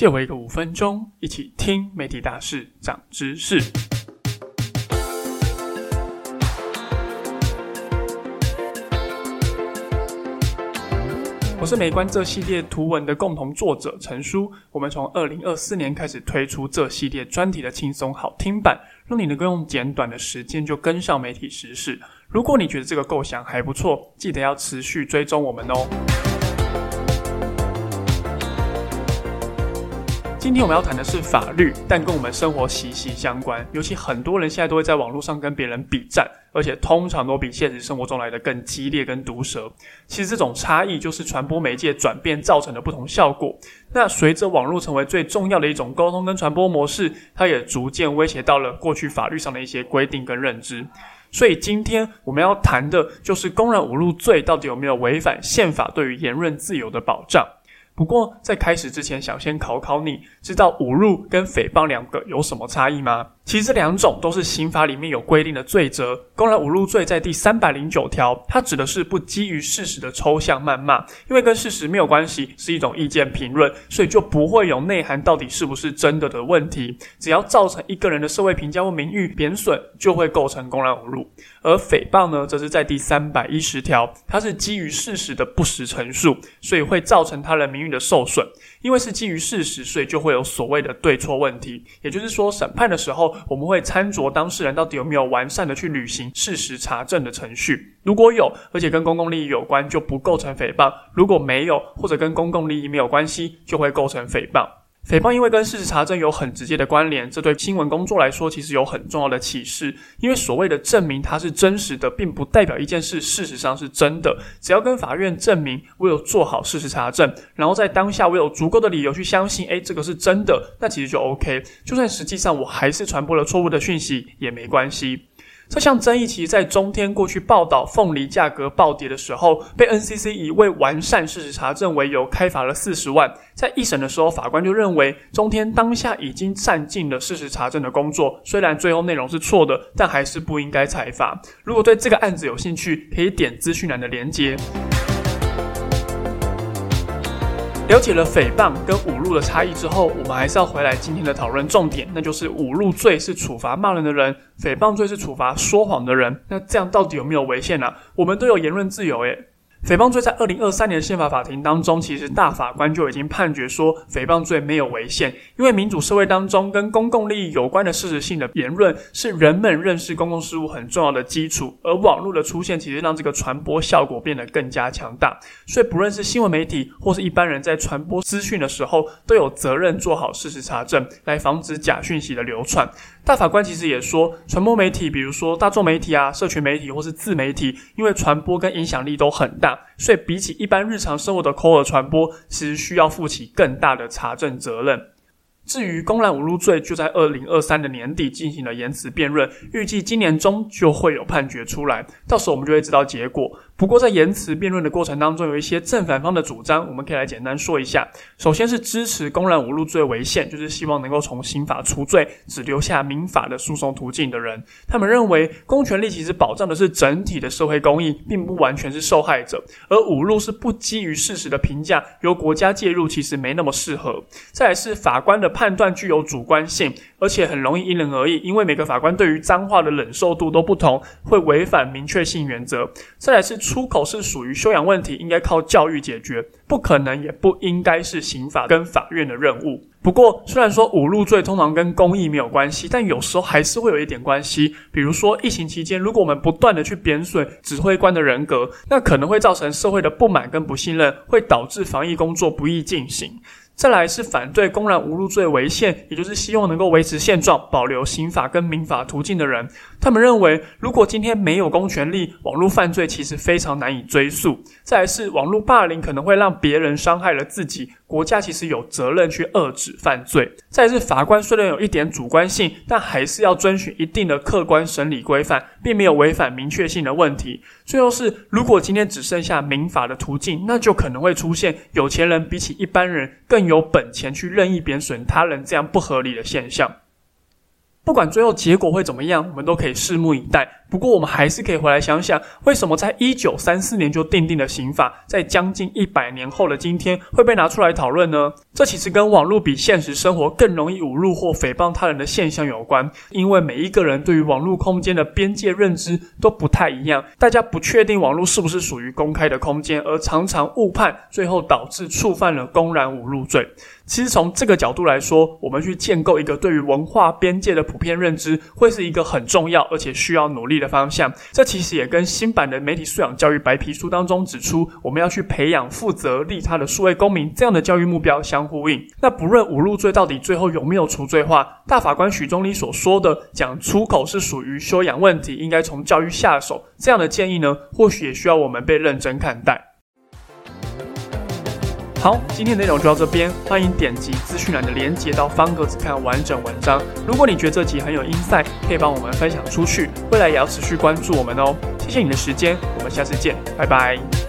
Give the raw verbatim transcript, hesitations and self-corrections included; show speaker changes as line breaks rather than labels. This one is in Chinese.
借我一个五分钟，一起听媒体大事长知识。我是媒观这系列图文的共同作者陈叔，我们从二零二四年开始推出这系列专题的轻松好听版，让你能够用简短的时间就跟上媒体时事。如果你觉得这个构想还不错，记得要持续追踪我们哦。今天我们要谈的是法律，但跟我们生活息息相关，尤其很多人现在都会在网络上跟别人比战，而且通常都比现实生活中来的更激烈跟毒舌。其实这种差异就是传播媒介转变造成的不同效果。那随着网络成为最重要的一种沟通跟传播模式，它也逐渐威胁到了过去法律上的一些规定跟认知。所以今天我们要谈的就是公然侮辱罪到底有没有违反宪法对于言论自由的保障。不过在开始之前，想先考考你，知道侮辱跟诽谤两个有什么差异吗？其实这两种都是刑法里面有规定的罪责。公然侮辱罪在第三百零九条，它指的是不基于事实的抽象谩骂，因为跟事实没有关系，是一种意见评论，所以就不会有内涵到底是不是真的的问题。只要造成一个人的社会评价或名誉贬损，就会构成公然侮辱。而诽谤呢，则是在第三百一十条，它是基于事实的不实陈述，所以会造成他人名誉的受损。因为是基于事实，所以就会有所谓的对错问题。也就是说，审判的时候，我们会参酌当事人到底有没有完善的去履行事实查证的程序。如果有，而且跟公共利益有关，就不构成诽谤；如果没有，或者跟公共利益没有关系，就会构成诽谤。诽谤因为跟事实查证有很直接的关联，这对新闻工作来说其实有很重要的启示。因为所谓的证明它是真实的，并不代表一件事事实上是真的。只要跟法院证明我有做好事实查证，然后在当下我有足够的理由去相信，诶，这个是真的，那其实就 OK。就算实际上我还是传播了错误的讯息，也没关系。这项争议其实在中天过去报道凤梨价格暴跌的时候，被 N C C 以为完善事实查证为由开罚了四十万。在一审的时候，法官就认为中天当下已经占尽了事实查证的工作，虽然最后内容是错的，但还是不应该裁罚。如果对这个案子有兴趣，可以点资讯栏的连结。了解了诽谤跟侮辱的差异之后，我们还是要回来今天的讨论重点，那就是侮辱罪是处罚骂人的人，诽谤罪是处罚说谎的人。那这样到底有没有违宪啊？我们都有言论自由耶。诽谤罪在二零二三年宪法法庭当中，其实大法官就已经判决说诽谤罪没有违宪，因为民主社会当中跟公共利益有关的事实性的言论是人们认识公共事务很重要的基础，而网络的出现其实让这个传播效果变得更加强大，所以不论是新闻媒体或是一般人在传播资讯的时候，都有责任做好事实查证，来防止假讯息的流传。大法官其实也说，传播媒体比如说大众媒体啊、社群媒体或是自媒体，因为传播跟影响力都很大，所以比起一般日常生活的口耳传播，其实需要负起更大的查证责任。至于公然侮辱罪，就在二零二三的年底进行了言辞辩论，预计今年中就会有判决出来，到时候我们就会知道结果。不过在言辞辩论的过程当中，有一些正反方的主张，我们可以来简单说一下。首先是支持公然侮辱罪违宪，就是希望能够从刑法除罪，只留下民法的诉讼途径的人。他们认为公权力其实保障的是整体的社会公益，并不完全是受害者，而侮辱是不基于事实的评价，由国家介入其实没那么适合。再来是法官的判断具有主观性，而且很容易因人而异，因为每个法官对于脏话的忍受度都不同，会违反明确性原则。再来是出口是属于修养问题，应该靠教育解决，不可能也不应该是刑法跟法院的任务。不过虽然说侮辱罪通常跟公益没有关系，但有时候还是会有一点关系。比如说疫情期间，如果我们不断的去贬损指挥官的人格，那可能会造成社会的不满跟不信任，会导致防疫工作不易进行。再来是反对公然侮辱罪违宪，也就是希望能够维持现状，保留刑法跟民法途径的人。他们认为，如果今天没有公权力，网络犯罪其实非常难以追溯。再来是网络霸凌可能会让别人伤害了自己，国家其实有责任去遏止犯罪。再来是法官虽然有一点主观性，但还是要遵循一定的客观审理规范，并没有违反明确性的问题。最后是，如果今天只剩下民法的途径，那就可能会出现有钱人比起一般人更有本钱去任意贬损他人这样不合理的现象。不管最后结果会怎么样，我们都可以拭目以待。 不过我们还是可以回来想想，为什么在一九三四年就订定的刑法，在将近一百年后的今天会被拿出来讨论呢？这其实跟网络比现实生活更容易侮辱或诽谤他人的现象有关，因为每一个人对于网络空间的边界认知都不太一样，大家不确定网络是不是属于公开的空间，而常常误判，最后导致触犯了公然侮辱罪。其实从这个角度来说，我们去建构一个对于文化边界的普遍认知，会是一个很重要而且需要努力的方向。这其实也跟新版的媒体素养教育白皮书当中指出，我们要去培养负责利他的数位公民这样的教育目标相呼应。那不论侮辱罪到底最后有没有除罪化，大法官许宗理所说的讲出口是属于修养问题，应该从教育下手，这样的建议呢，或许也需要我们被认真看待。好，今天的内容就到这边，欢迎点击资讯栏的连结到方格子看完整文章。如果你觉得这集很有 insight， 可以帮我们分享出去，未来也要持续关注我们哦。谢谢你的时间，我们下次见，拜拜。